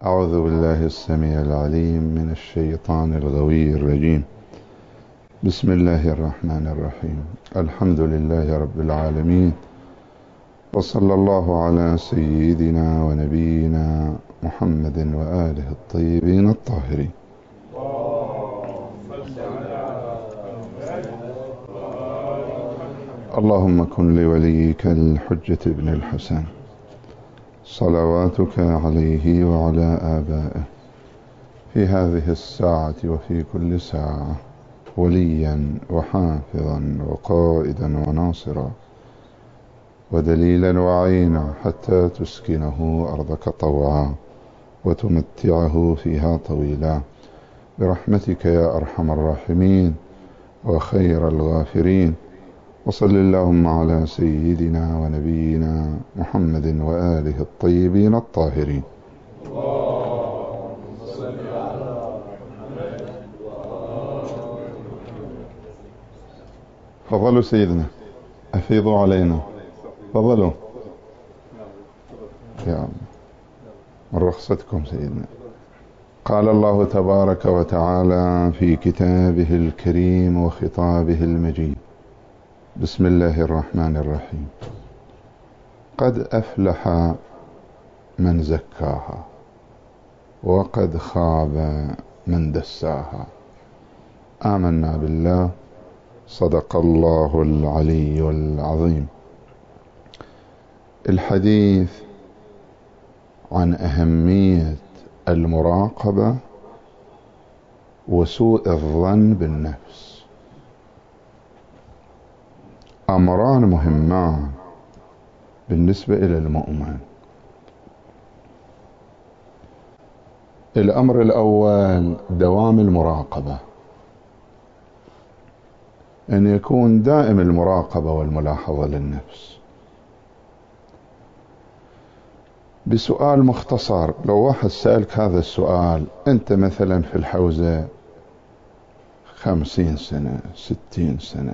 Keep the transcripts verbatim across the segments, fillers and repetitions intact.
أعوذ بالله السميع العليم من الشيطان الغوي الرجيم. بسم الله الرحمن الرحيم. الحمد لله رب العالمين، وصلى الله على سيدنا ونبينا محمد وآله الطيبين الطاهرين. اللهم كن لوليك الحجة ابن الحسن صلواتك عليه وعلى آبائه في هذه الساعة وفي كل ساعة وليا وحافظا وقائدا وناصرا ودليلا وعينا حتى تسكنه أرضك طوعا وتمتعه فيها طويلا برحمتك يا أرحم الراحمين وخير الغافرين. وصل اللهم على سيدنا ونبينا محمد وآله الطيبين الطاهرين. فضلوا سيدنا، أفيضوا علينا، فضلوا يا الله من رخصتكم سيدنا. قال الله تبارك وتعالى في كتابه الكريم وخطابه المجيد: بسم الله الرحمن الرحيم. قد أفلح من زكاها وقد خاب من دساها. آمنا بالله، صدق الله العلي العظيم. الحديث عن أهمية المراقبة وسوء الظن بالنفس، أمران مهمان بالنسبة إلى المؤمن. الأمر الأول دوام المراقبة، أن يكون دائم المراقبة والملاحظة للنفس. بسؤال مختصر، لو واحد سألك هذا السؤال، أنت مثلا في الحوزة خمسين سنة ستين سنة،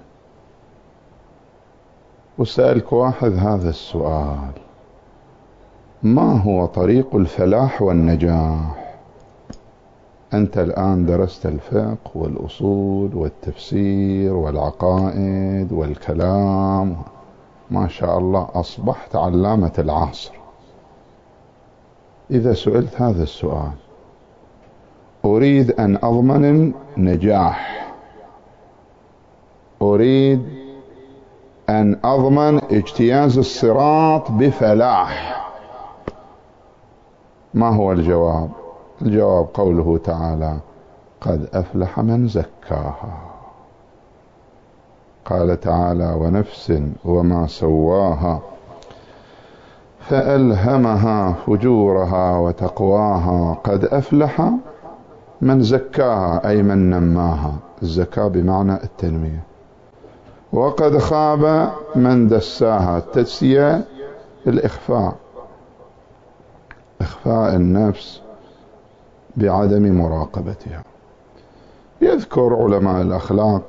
وسألك واحد هذا السؤال: ما هو طريق الفلاح والنجاح؟ أنت الآن درست الفقه والأصول والتفسير والعقائد والكلام، ما شاء الله أصبحت علامة العصر. إذا سئلت هذا السؤال: أريد أن أضمن النجاح، أريد أن أضمن اجتياز الصراط بفلاح، ما هو الجواب؟ الجواب قوله تعالى: قد أفلح من زكاها. قال تعالى: ونفس وما سواها فألهمها فجورها وتقواها. قد أفلح من زكاها أي من نماها، الزكاة بمعنى التنمية. وقد خاب من دساها، التدسية الإخفاء، إخفاء النفس بعدم مراقبتها. يذكر علماء الأخلاق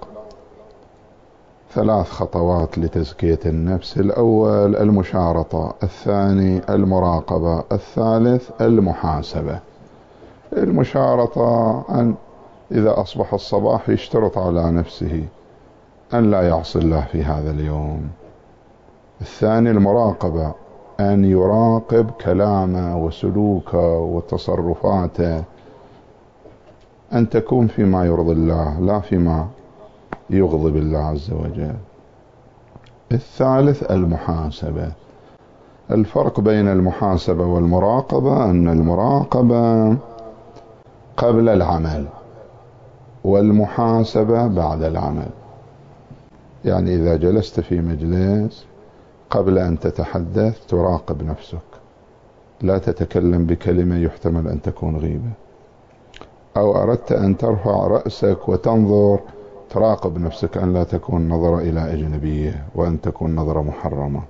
ثلاث خطوات لتزكية النفس: الأول المشارطة، الثاني المراقبة، الثالث المحاسبة. المشارطة أن إذا أصبح الصباح يشترط على نفسه أن لا يعصي الله في هذا اليوم. الثاني المراقبة، أن يراقب كلامه وسلوكه وتصرفاته، أن تكون فيما يرضي الله لا فيما يغضب الله عز وجل. الثالث المحاسبة. الفرق بين المحاسبة والمراقبة أن المراقبة قبل العمل والمحاسبة بعد العمل. يعني إذا جلست في مجلس قبل أن تتحدث تراقب نفسك، لا تتكلم بكلمة يحتمل أن تكون غيبة، أو أردت أن ترفع رأسك وتنظر تراقب نفسك أن لا تكون نظرة إلى أجنبية وأن تكون نظرة محرمة.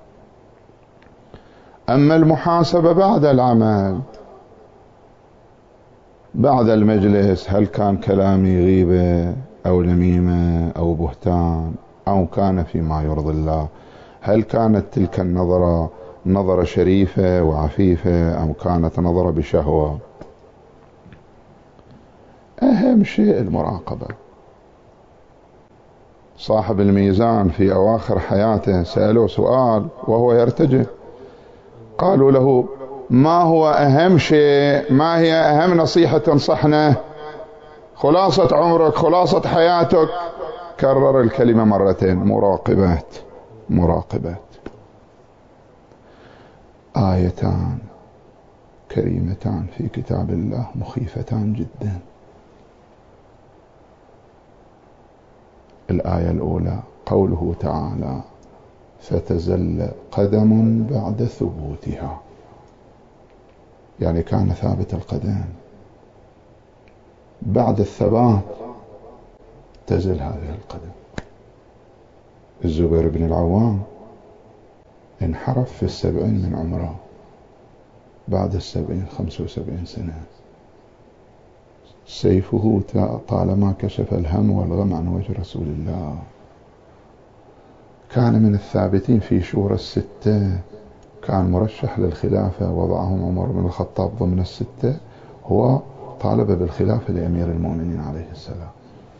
أما المحاسبة بعد العمل، بعد المجلس، هل كان كلامي غيبة أو نميمة أو بهتان أو كان فيما يرضي الله؟ هل كانت تلك النظرة نظرة شريفة وعفيفة أم كانت نظرة بشهوة. أهم شيء المراقبة. صاحب الميزان في أواخر حياته سألوه سؤال وهو يرتجل، قالوا له: ما هو أهم شيء، ما هي أهم نصيحة تنصحنا، خلاصة عمرك، خلاصة حياتك؟ كرر الكلمة مرتين: مراقبات مراقبات. آيتان كريمتان في كتاب الله مخيفتان جدا. الآية الأولى قوله تعالى: فتزل قدم بعد ثبوتها، يعني كان ثابت القدم، بعد الثبات تزل هذه القدم. الزبير بن العوام انحرف في السبعين من عمره، بعد السبعين خمسة وسبعين سنة، سيفه طالما كشف الهم والغم عن وجه رسول الله. كان من الثابتين في شورى الستة، كان مرشح للخلافة، وضعهم عمر بن الخطاب ضمن الستة، هو طالب بالخلافة لأمير المؤمنين عليه السلام،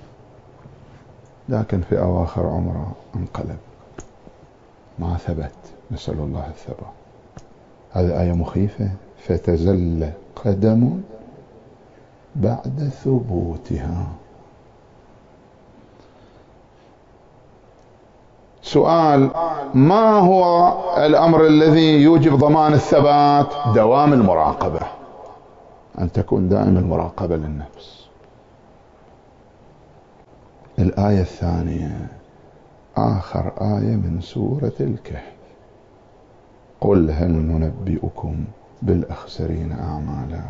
لكن في أواخر عمره انقلب، ما ثبت، نسأل الله الثبات. هذه آية مخيفة: فتزل قدم بعد ثبوتها. سؤال: ما هو الأمر الذي يوجب ضمان الثبات؟ دوام المراقبة، أن تكون دائم المراقبة للنفس. الآية الثانية آخر آية من سورة الكهف: قل هل ننبئكم بالأخسرين أعمالا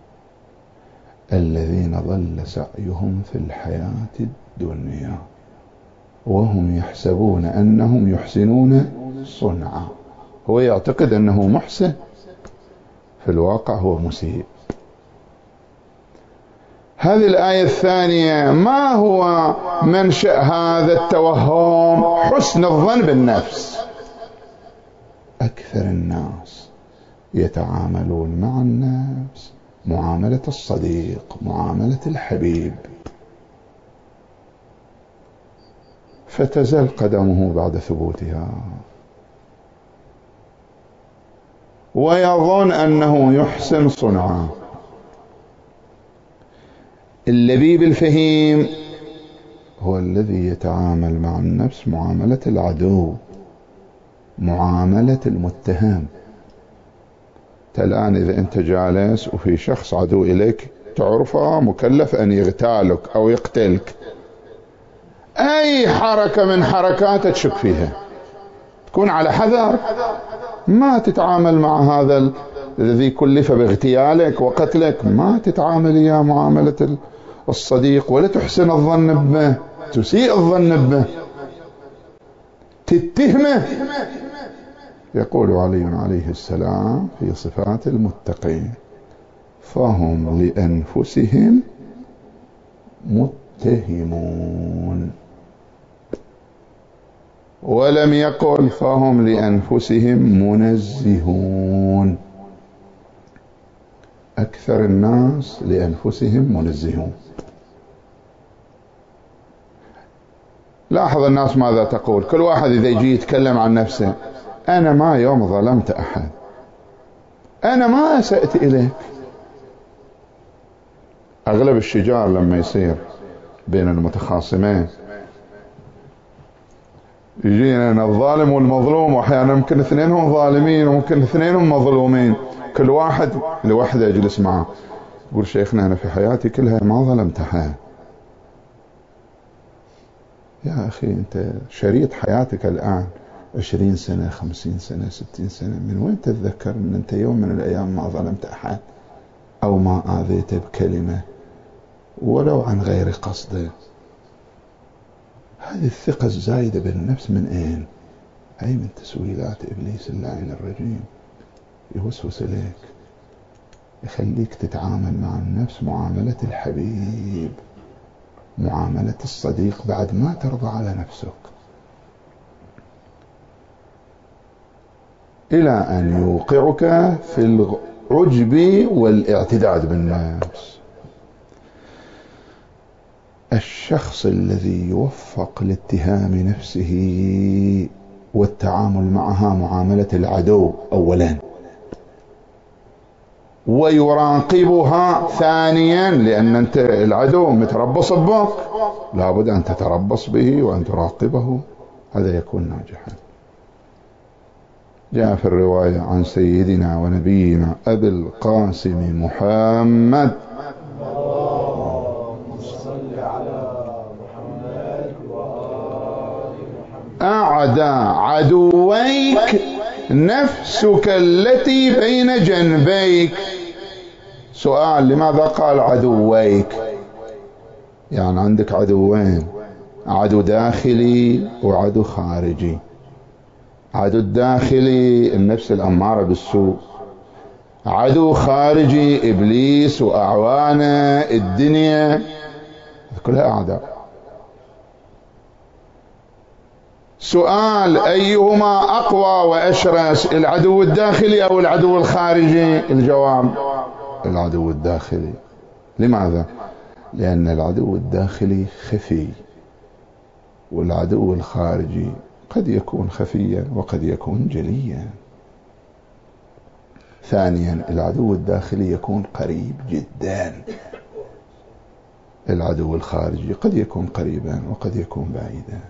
الذين ضل سعيهم في الحياة الدنيا وهم يحسبون أنهم يحسنون صنعا. هو يعتقد أنه محسن، في الواقع هو مسيء. هذه الآية الثانية ما هو منشأ هذا التوهم؟ حسن الظن بالنفس. أكثر الناس يتعاملون مع النفس معاملة الصديق، معاملة الحبيب. فتزل قدمه بعد ثبوتها، ويظن أنه يحسن صنعا. اللبيب الفهيم هو الذي يتعامل مع النفس معاملة العدو، معاملة المتهم. الآن إذا أنت جالس وفي شخص عدو إليك تعرفه مكلف أن يغتالك أو يقتلك، أي حركة من حركاته تشك فيها، تكون على حذر، ما تتعامل مع هذا الذي كلف باغتيالك وقتلك، ما تتعامل يا معاملة الصديق، ولا تحسن الظن به، تسيء الظن به، تتهمه. يقول علي عليه السلام في صفات المتقين: فهم لأنفسهم متهمون، ولم يقل فهم لأنفسهم منزهون. أكثر الناس لأنفسهم منزهون. لاحظ الناس ماذا تقول، كل واحد إذا يجي يتكلم عن نفسه: أنا ما يوم ظلمت أحد، أنا ما أسأت إليك. أغلب الشجار لما يصير بين المتخاصمين يجينا الظالم والمظلوم، وأحيانا ممكن اثنينهم ظالمين وممكن اثنينهم مظلومين، كل واحد لوحده يجلس معه يقول: شيخنا أنا في حياتي كلها ما ظلمت أحد. يا أخي أنت شريط حياتك الآن عشرين سنة، خمسين سنة، ستين سنة، من وين تتذكر أن أنت يوم من الأيام ما ظلمت أحد أو ما آذيته بكلمة ولو عن غير قصده؟ هذه الثقة الزايدة بالنفس من أين؟ أي من تسويلات إبليس اللعين الرجيم، يوسوس إليك، يخليك تتعامل مع النفس معاملة الحبيب، معاملة الصديق، بعد ما ترضى على نفسك. إلى أن يوقعك في العجب والاعتداد بالنفس. الشخص الذي يوفق لاتهام نفسه والتعامل معها معاملة العدو أولا، ويراقبها ثانيا، لأن أنت العدو متربص بك، لابد أن تتربص به وأن تراقبه، هذا يكون ناجحا. جاء في الرواية عن سيدنا ونبينا أبي القاسم محمد أعدى عدويك نفسك التي بين جنبيك. سؤال: لماذا قال عدويك؟ يعني عندك عدوين، عدو داخلي وعدو خارجي. عدو الداخلي النفس الأمارة بالسوء، عدو خارجي إبليس وأعوانه الدنيا، كلها أعداء. سؤال: أيهما أقوى وأشرس، العدو الداخلي أو العدو الخارجي؟ الجواب: العدو الداخلي. لماذا؟ لأن العدو الداخلي خفي، والعدو الخارجي قد يكون خفيا وقد يكون جليا. ثانيا، العدو الداخلي يكون قريب جدا، العدو الخارجي قد يكون قريبا وقد يكون بعيدا.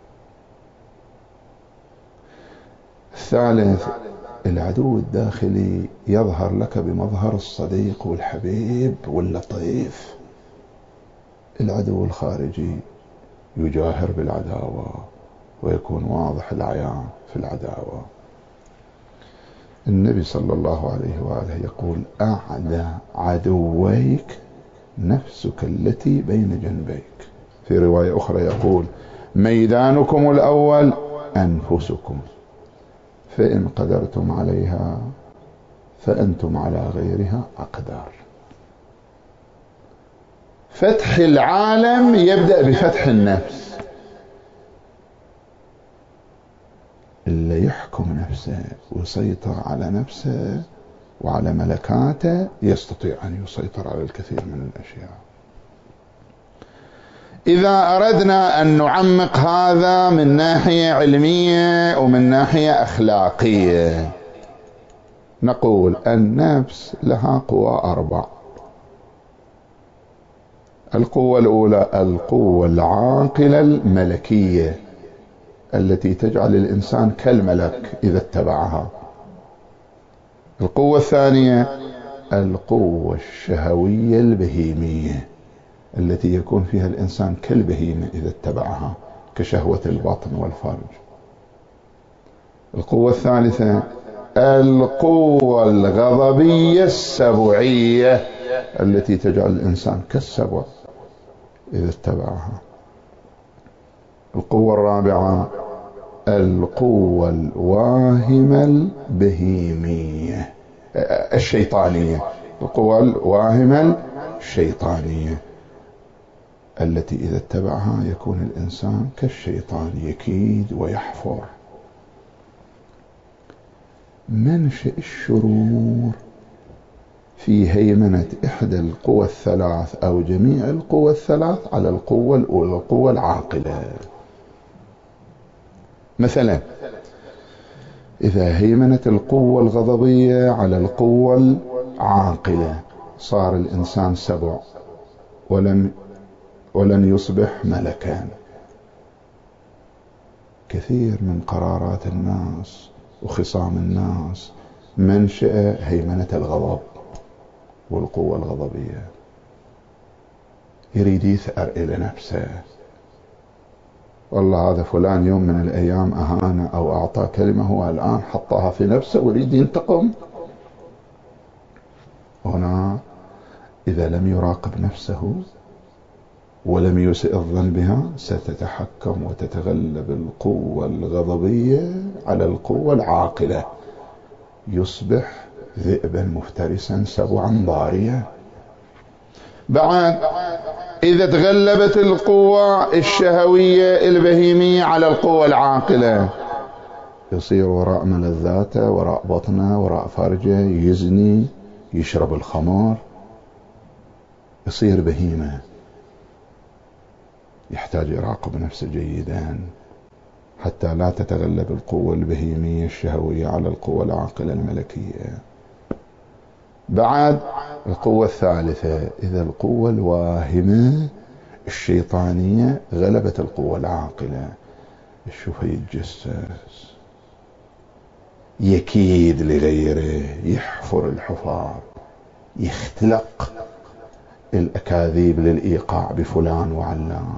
الثالث، العدو الداخلي يظهر لك بمظهر الصديق والحبيب واللطيف، العدو الخارجي يجاهر بالعداوة ويكون واضح العيان في العداوة. النبي صلى الله عليه وآله يقول: أعدى عدويك نفسك التي بين جنبيك. في رواية أخرى يقول: ميدانكم الأول أنفسكم، فإن قدرتم عليها فأنتم على غيرها أقدر. فتح العالم يبدأ بفتح النفس. اللي يحكم نفسه ويسيطر على نفسه وعلى ملكاته يستطيع أن يسيطر على الكثير من الأشياء. إذا أردنا أن نعمق هذا من ناحية علمية ومن ناحية أخلاقية، نقول النفس لها قوى أربع. القوة الأولى القوة العاقلة الملكية التي تجعل الإنسان كالملك إذا اتبعها. القوة الثانية القوة الشهوية البهيمية التي يكون فيها الإنسان كالبهيمة إذا اتبعها، كشهوة الباطن والفرج. القوة الثالثة القوة الغضبية السبعية التي تجعل الإنسان كالسبع إذا اتبعها. القوة الرابعة القوة الواهمة البهيمية الشيطانية، القوة الواهمة الشيطانية التي إذا اتبعها يكون الإنسان كالشيطان يكيد ويحفر. منشأ الشرور في هيمنة إحدى القوى الثلاث أو جميع القوى الثلاث على القوة الأولى، القوة العاقلة. مثلا إذا هيمنت القوة الغضبية على القوة العاقلة صار الإنسان سبع ولم ولن يصبح ملكا. كثير من قرارات الناس وخصام الناس منشأ هيمنة الغضب والقوة الغضبية. يريد يثأر إلى نفسه، والله هذا فلان يوم من الأيام أهانه أو أعطى كلمة، هو الآن حطها في نفسه ويريد ينتقم. هنا إذا لم يراقب نفسه ولم يسئ الظن بها ستتحكم وتتغلب القوة الغضبية على القوة العاقلة، يصبح ذئبا مفترسا سبعا ضاريا. بعد إذا تغلبت القوة الشهوية البهيمية على القوة العاقلة يصير وراء ملذاته، وراء بطنه، وراء فرجه، يزني، يشرب الخمر، يصير بهيمة. يحتاج يراقب نفسه جيدا حتى لا تتغلب القوة البهيمية الشهوية على القوة العاقلة الملكية. بعد القوة الثالثة، إذا القوة الواهمة الشيطانية غلبت القوة العاقلة، يشوفه يتجسس، يكيد لغيره، يحفر الحفار، يختلق الأكاذيب للإيقاع بفلان وعلان.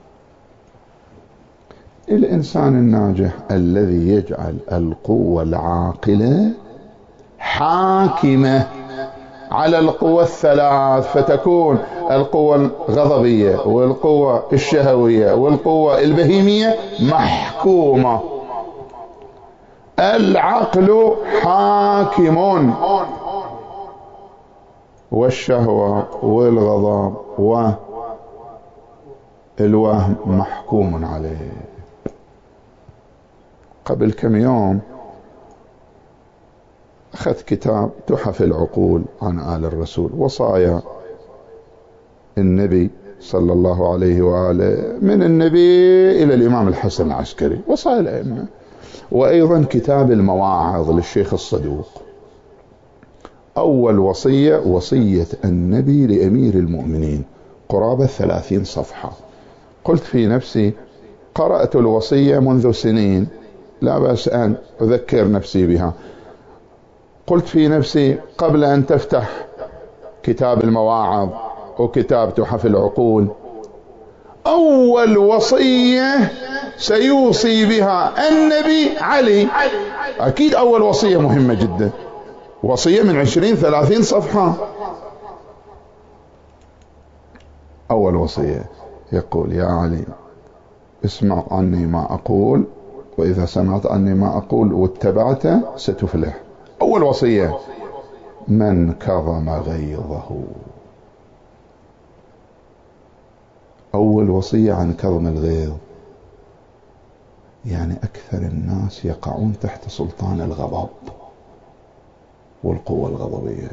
الإنسان الناجح الذي يجعل القوة العاقلة حاكمة على القوة الثلاث، فتكون القوة الغضبية والقوة الشهوية والقوة البهيمية محكومة. العقل حاكم، والشهوة والغضب والوهم محكوم عليه. قبل كم يوم أخذت كتاب تحف العقول عن آل الرسول، وصايا النبي صلى الله عليه وآله، من النبي إلى الإمام الحسن العسكري، وصايا الأئمة. وأيضا كتاب المواعظ للشيخ الصدوق. أول وصية وصية النبي لأمير المؤمنين، قرابة ثلاثين صفحة. قلت في نفسي قرأت الوصية منذ سنين، لا بأس أن أذكر نفسي بها. قلت في نفسي قبل أن تفتح كتاب المواعظ وكتاب تحف العقول، أول وصية سيوصي بها النبي علي، أكيد أول وصية مهمة جدا، وصية من عشرين ثلاثين صفحة. أول وصية يقول: يا علي اسمع عني ما أقول، وإذا سمعت عني ما أقول واتبعته ستفلح. أول وصية: من كظم غيظه. أول وصية عن كظم الغيظ، يعني أكثر الناس يقعون تحت سلطان الغضب والقوة الغضبية.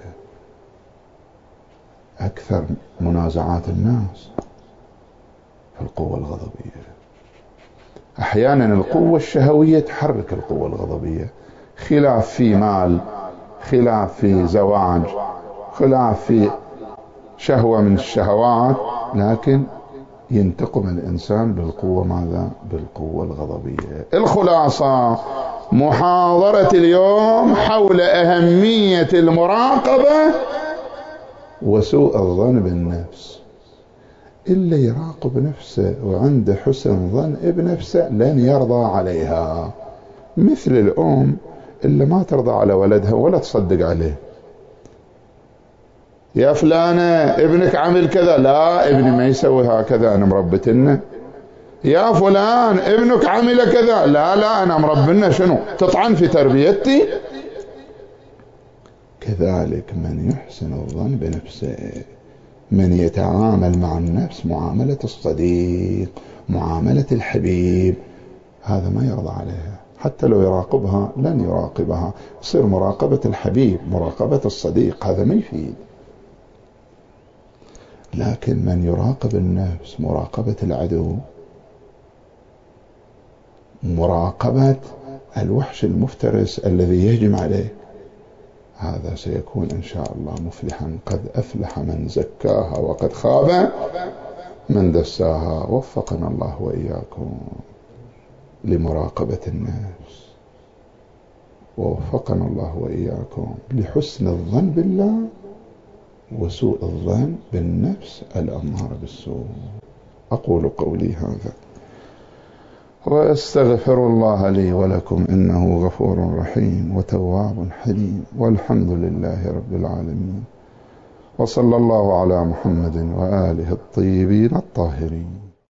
أكثر منازعات الناس في القوة الغضبية. أحيانا القوة الشهوية تحرك القوة الغضبية، خلاف في مال، خلاف في زواج، خلاف في شهوة من الشهوات، لكن ينتقم الإنسان بالقوة ماذا؟ بالقوة الغضبية. الخلاصة محاضرة اليوم حول أهمية المراقبة وسوء الظن بالنفس. اللي يراقب نفسه وعنده حسن ظن بنفسه لن يرضى عليها، مثل الأم اللي ما ترضى على ولدها ولا تصدق عليه. يا فلانة ابنك عمل كذا، لا ابني ما يسوي هكذا، أنا مربتنه. يا فلان ابنك عمل كذا، لا لا أنا مربنا، شنو تطعن في تربيتي؟ كذلك من يحسن الظن بنفسه، من يتعامل مع النفس معاملة الصديق، معاملة الحبيب، هذا ما يرضى عليها. حتى لو يراقبها لن يراقبها، يصير مراقبة الحبيب، مراقبة الصديق، هذا ما يفيد. لكن من يراقب النفس مراقبة العدو، مراقبة الوحش المفترس الذي يهجم عليه، هذا سيكون إن شاء الله مفلحا. قد أفلح من زكاها وقد خاب من دساها. وفقنا الله وإياكم لمراقبة النفس، ووفقنا الله وإياكم لحسن الظن بالله وسوء الظن بالنفس الأمارة بالسوء. أقول قولي هذا وأستغفر الله لي ولكم، إنه غفور رحيم وتواب حليم، والحمد لله رب العالمين، وصلى الله على محمد وآله الطيبين الطاهرين.